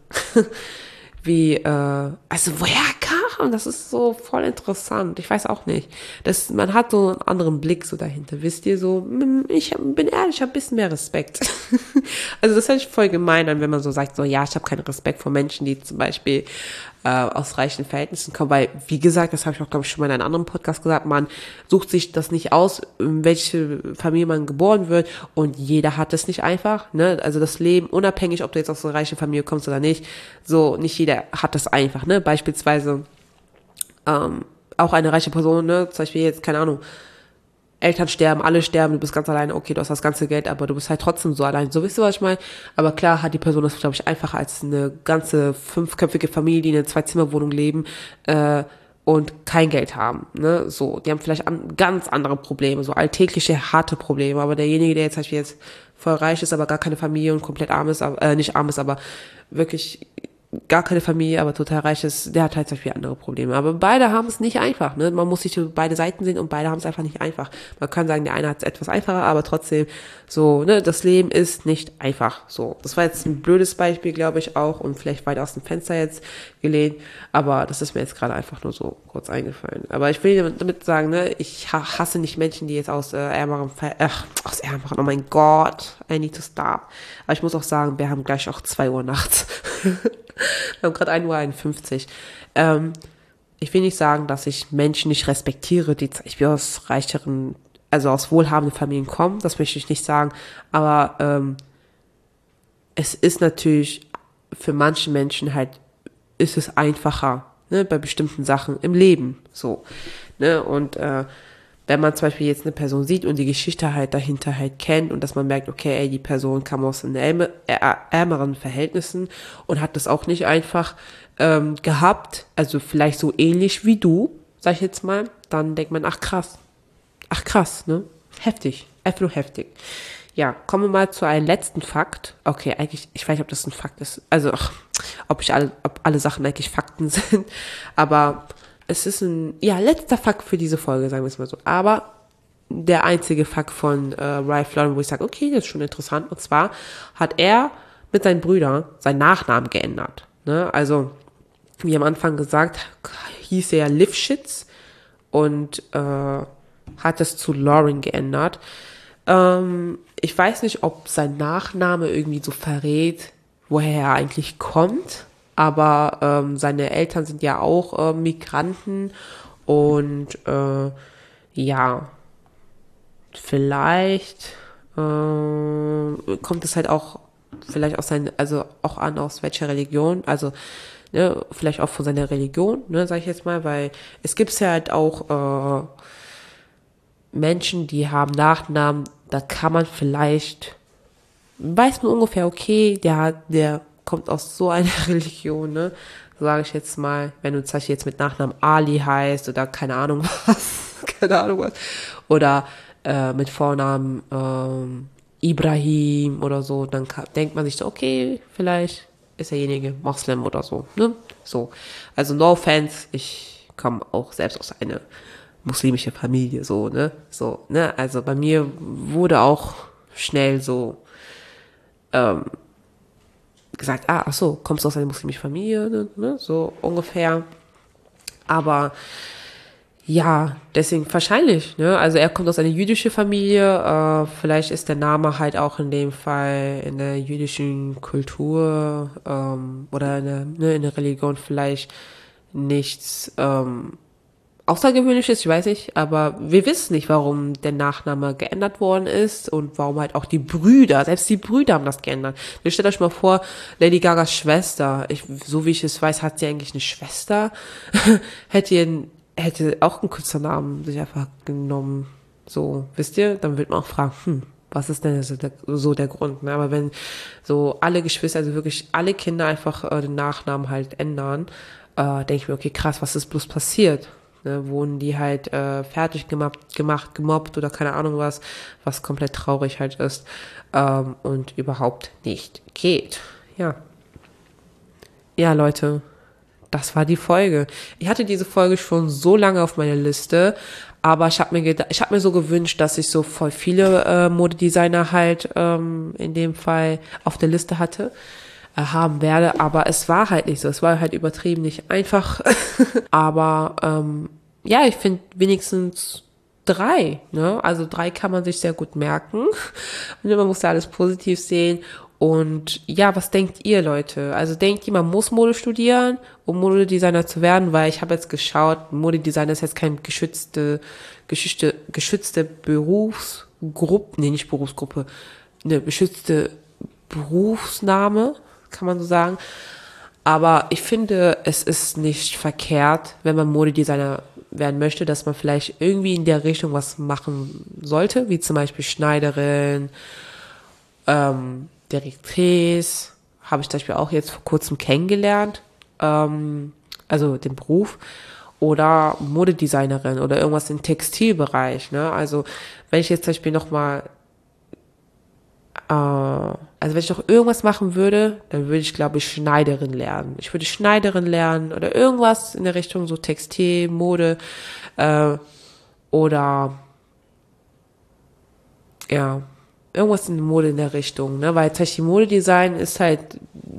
Wie, äh, also woher kam? Das ist so voll interessant. Ich weiß auch nicht. Das, man hat so einen anderen Blick so dahinter. Wisst ihr, so, ich bin ehrlich, ich habe ein bisschen mehr Respekt. Also das hört sich voll gemein an, wenn man so sagt, so, ja, ich habe keinen Respekt vor Menschen, die zum Beispiel äh, aus reichen Verhältnissen kommen, weil, wie gesagt, das habe ich auch, glaube ich, schon mal in einem anderen Podcast gesagt, man sucht sich das nicht aus, in welche Familie man geboren wird und jeder hat es nicht einfach, ne, also das Leben, unabhängig, ob du jetzt aus einer reichen Familie kommst oder nicht, so, nicht jeder hat das einfach, ne, beispielsweise ähm, auch eine reiche Person, ne, zum Beispiel jetzt, keine Ahnung, Eltern sterben, alle sterben, du bist ganz alleine, okay, du hast das ganze Geld, aber du bist halt trotzdem so allein. So, wisst ihr, was ich meine? Aber klar hat die Person das, glaube ich, einfacher als eine ganze fünfköpfige Familie, die in einer Zwei-Zimmer-Wohnung leben, äh, und kein Geld haben, ne, so, die haben vielleicht an, ganz andere Probleme, so alltägliche, harte Probleme, aber derjenige, der jetzt halt jetzt voll reich ist, aber gar keine Familie und komplett arm ist, aber, äh, nicht arm ist, aber wirklich gar keine Familie, aber total reich ist, der hat halt zum Beispiel andere Probleme. Aber beide haben es nicht einfach, ne? Man muss sich für beide Seiten sehen und beide haben es einfach nicht einfach. Man kann sagen, der eine hat es etwas einfacher, aber trotzdem so, ne, das Leben ist nicht einfach. So, das war jetzt ein blödes Beispiel, glaube ich auch, und vielleicht weit aus dem Fenster jetzt gelehnt, aber das ist mir jetzt gerade einfach nur so kurz eingefallen. Aber ich will damit sagen, ne, ich hasse nicht Menschen, die jetzt aus äh, ärmeren, Ver ach, aus ärmeren, oh mein Gott, I need to stop. Aber ich muss auch sagen, wir haben gleich auch zwei Uhr nachts. Wir haben gerade ein Uhr einundfünfzig. Ähm, ich will nicht sagen, dass ich Menschen nicht respektiere, die zum Beispiel aus reicheren, also aus wohlhabenden Familien kommen. Das möchte ich nicht sagen. Aber ähm, es ist natürlich für manche Menschen halt, ist es einfacher, ne, bei bestimmten Sachen im Leben. So, ne, und äh, wenn man zum Beispiel jetzt eine Person sieht und die Geschichte halt dahinter halt kennt und dass man merkt, okay, ey, die Person kam aus den ärmer, ärmeren Verhältnissen und hat das auch nicht einfach ähm, gehabt, also vielleicht so ähnlich wie du, sag ich jetzt mal, dann denkt man, ach krass, ach krass, ne, heftig, einfach nur heftig. Ja, kommen wir mal zu einem letzten Fakt. Okay, eigentlich, ich weiß nicht, ob das ein Fakt ist, also ach, ob ich alle, ob alle Sachen eigentlich Fakten sind, aber es ist ein, ja, letzter Fakt für diese Folge, sagen wir es mal so. Aber der einzige Fakt von äh, Ralph Lauren, wo ich sage, okay, das ist schon interessant. Und zwar hat er mit seinen Brüdern seinen Nachnamen geändert. Ne? Also, wie am Anfang gesagt, hieß er Lifshitz und äh, hat es zu Lauren geändert. Ähm, ich weiß nicht, ob sein Nachname irgendwie so verrät, woher er eigentlich kommt. Aber ähm, seine Eltern sind ja auch äh, Migranten und äh, ja, vielleicht äh, kommt es halt auch vielleicht aus seinen, also auch an, aus welcher Religion, also ne, vielleicht auch von seiner Religion, ne, sag ich jetzt mal, weil es gibt ja halt auch äh, Menschen, die haben Nachnamen, da kann man vielleicht, weiß man ungefähr, okay, der hat, der kommt aus so einer Religion, ne, sage ich jetzt mal, wenn du zum Beispiel jetzt mit Nachnamen Ali heißt oder keine Ahnung was, keine Ahnung was, oder äh, mit Vornamen ähm, Ibrahim oder so, dann kann, denkt man sich so, okay, vielleicht ist derjenige Moslem oder so, ne, so, also no offense, ich komme auch selbst aus einer muslimische Familie, so, ne, so, ne, also bei mir wurde auch schnell so, ähm, gesagt, ah, ach so, kommst du aus einer muslimischen Familie, ne, ne, so ungefähr, aber ja, deswegen wahrscheinlich, ne, also er kommt aus einer jüdischen Familie, äh, vielleicht ist der Name halt auch in dem Fall in der jüdischen Kultur, ähm, oder in der, ne, in der Religion vielleicht nichts, ähm, Außergewöhnliches, ich weiß nicht, aber wir wissen nicht, warum der Nachname geändert worden ist und warum halt auch die Brüder, selbst die Brüder haben das geändert. Ihr stellt euch mal vor, Lady Gagas Schwester, ich, so wie ich es weiß, hat sie eigentlich eine Schwester, hätte ihren, hätte auch einen Künstlernamen sich einfach genommen, so, wisst ihr, dann wird man auch fragen, hm, was ist denn so der, so der Grund, ne? Aber wenn so alle Geschwister, also wirklich alle Kinder einfach äh, den Nachnamen halt ändern, äh, denke ich mir, okay, krass, was ist bloß passiert? Ne, wurden die halt äh, fertig gemacht, gemacht, gemobbt oder keine Ahnung was, was komplett traurig halt ist ähm, und überhaupt nicht geht. Ja. Ja, Leute, das war die Folge. Ich hatte diese Folge schon so lange auf meiner Liste, aber ich habe mir geda- ich habe mir so gewünscht, dass ich so voll viele äh, Modedesigner halt ähm, in dem Fall auf der Liste hatte. Haben werde, aber es war halt nicht so. Es war halt übertrieben nicht einfach. aber ähm, ja, ich finde wenigstens drei. Ne? Also drei kann man sich sehr gut merken. Und man muss ja alles positiv sehen. Und ja, was denkt ihr, Leute? Also denkt ihr, man muss Mode studieren, um Modedesigner zu werden? Weil ich habe jetzt geschaut, Modedesigner ist jetzt kein geschützte, geschützte, geschützte Berufsgruppe, nee, nicht Berufsgruppe, eine beschützte Berufsname, kann man so sagen. Aber ich finde, es ist nicht verkehrt, wenn man Modedesigner werden möchte, dass man vielleicht irgendwie in der Richtung was machen sollte, wie zum Beispiel Schneiderin, ähm, Direktrice, habe ich zum Beispiel auch jetzt vor kurzem kennengelernt, ähm, also den Beruf. oder Modedesignerin oder irgendwas im Textilbereich, ne? Also wenn ich jetzt zum Beispiel nochmal, äh, also wenn ich noch irgendwas machen würde, dann würde ich, glaube ich, Schneiderin lernen. Ich würde Schneiderin lernen oder irgendwas in der Richtung so Textil, Mode, äh, oder ja, irgendwas in Mode in der Richtung, ne? Weil zum Beispiel Modedesign ist halt,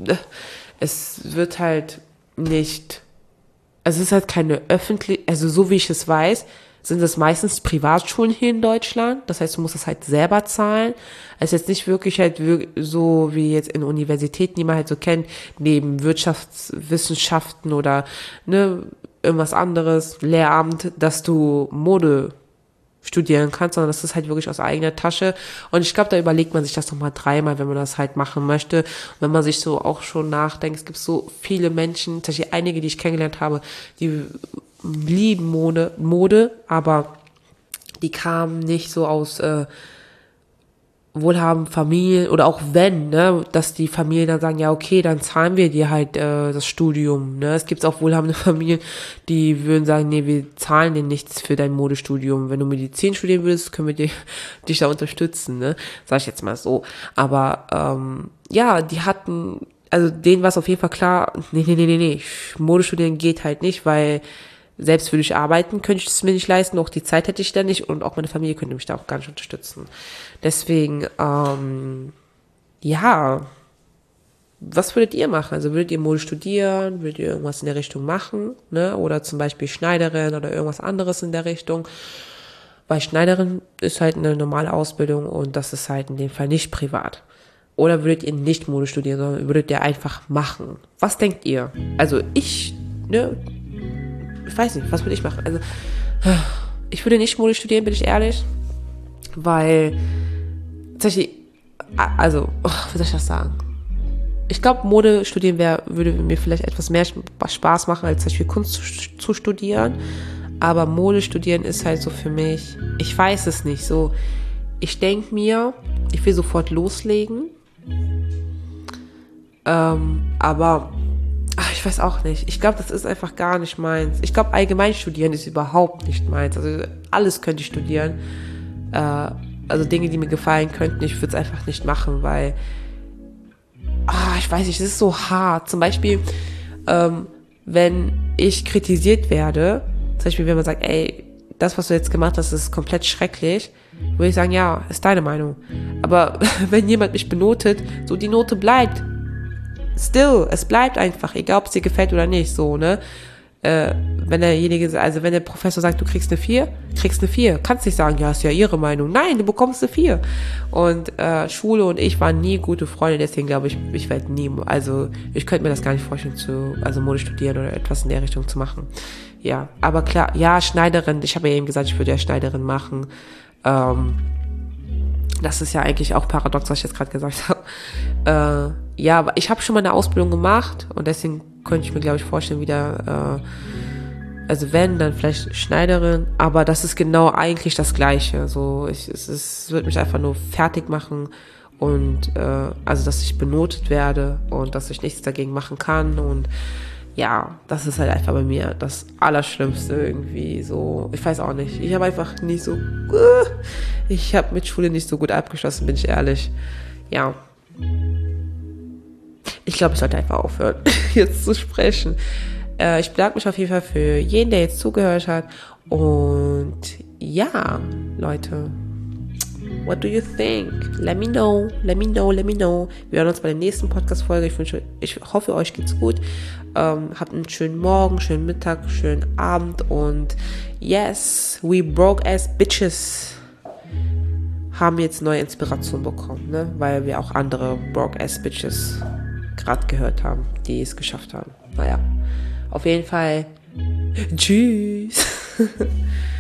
es wird halt nicht, also es ist halt keine öffentliche, also so wie ich es weiß, sind es meistens Privatschulen hier in Deutschland. Das heißt, du musst es halt selber zahlen. Es ist jetzt nicht wirklich halt wir- so wie jetzt in Universitäten, die man halt so kennt, neben Wirtschaftswissenschaften oder ne, irgendwas anderes, Lehramt, dass du Mode studieren kannst, sondern das ist halt wirklich aus eigener Tasche. Und ich glaube, da überlegt man sich das nochmal dreimal, wenn man das halt machen möchte. Und wenn man sich so auch schon nachdenkt, es gibt so viele Menschen, tatsächlich einige, die ich kennengelernt habe, die lieben Mode, Mode, aber die kamen nicht so aus äh, wohlhabenden Familien oder auch wenn, ne, dass die Familien dann sagen, ja okay, dann zahlen wir dir halt äh, das Studium, ne. Es gibt auch wohlhabende Familien, die würden sagen, nee, wir zahlen dir nichts für dein Modestudium. Wenn du Medizin studieren würdest, können wir dir, dich da unterstützen, ne, sag ich jetzt mal so. Aber ähm, ja, die hatten, also denen war es auf jeden Fall klar, nee, nee, nee, nee, nee, Modestudieren geht halt nicht, weil selbst würde ich arbeiten, könnte ich es mir nicht leisten, auch die Zeit hätte ich da nicht und auch meine Familie könnte mich da auch gar nicht unterstützen. Deswegen, ähm, ja, was würdet ihr machen? Also würdet ihr Mode studieren, würdet ihr irgendwas in der Richtung machen, ne? Oder zum Beispiel Schneiderin oder irgendwas anderes in der Richtung? Weil Schneiderin ist halt eine normale Ausbildung und das ist halt in dem Fall nicht privat. Oder würdet ihr nicht Mode studieren, sondern würdet ihr einfach machen? Was denkt ihr? Also ich, ne? Ich weiß nicht, was würde ich machen? Also, ich würde nicht Mode studieren, bin ich ehrlich. Weil, tatsächlich, also, oh, wie soll ich das sagen? Ich glaube, Mode studieren wär, würde mir vielleicht etwas mehr Spaß machen, als zum Beispiel Kunst zu, zu studieren. Aber Mode studieren ist halt so für mich, ich weiß es nicht, so, ich denke mir, ich will sofort loslegen. Ähm, aber ach, ich weiß auch nicht. Ich glaube, das ist einfach gar nicht meins. Ich glaube, allgemein studieren ist überhaupt nicht meins. Also alles könnte ich studieren. Äh, also Dinge, die mir gefallen könnten, ich würde es einfach nicht machen, weil ah, ich weiß nicht, es ist so hart. Zum Beispiel, ähm, wenn ich kritisiert werde, zum Beispiel, wenn man sagt, ey, das, was du jetzt gemacht hast, ist komplett schrecklich, würde ich sagen, ja, ist deine Meinung. Aber wenn jemand mich benotet, so die Note bleibt. Still, es bleibt einfach, egal ob es dir gefällt oder nicht, so, ne? Äh, wenn derjenige, also wenn der Professor sagt, du kriegst eine vier, kriegst eine vier. Kannst nicht sagen, ja, ist ja ihre Meinung. Nein, du bekommst eine vier. Und äh, Schule und ich waren nie gute Freunde, deswegen glaube ich, ich werde nie, also ich könnte mir das gar nicht vorstellen, zu, also Mode studieren oder etwas in der Richtung zu machen. Ja, aber klar, ja, Schneiderin, ich habe ja eben gesagt, ich würde ja Schneiderin machen. Ähm, das ist ja eigentlich auch paradox, was ich jetzt gerade gesagt habe. Äh, ja, aber ich habe schon mal eine Ausbildung gemacht und deswegen könnte ich mir, glaube ich, vorstellen, wieder, äh, also wenn, dann vielleicht Schneiderin, aber das ist genau eigentlich das Gleiche. So, ich, es, es wird mich einfach nur fertig machen und äh, also, dass ich benotet werde und dass ich nichts dagegen machen kann und ja, das ist halt einfach bei mir das Allerschlimmste irgendwie so. Ich weiß auch nicht. Ich habe einfach nicht so, ich habe mit Schule nicht so gut abgeschlossen, bin ich ehrlich. Ja. Ich glaube, ich sollte einfach aufhören, jetzt zu sprechen. Äh, ich bedanke mich auf jeden Fall für jeden, der jetzt zugehört hat. Und ja, Leute, what do you think? Let me know, let me know, let me know. Wir hören uns bei der nächsten Podcast-Folge. Ich wünsche, ich hoffe, euch geht's gut. Ähm, habt einen schönen Morgen, schönen Mittag, schönen Abend und yes, we broke as bitches. Haben jetzt neue Inspiration bekommen, ne? Weil wir auch andere broke ass bitches gerade gehört haben, die es geschafft haben. Naja, auf jeden Fall tschüss.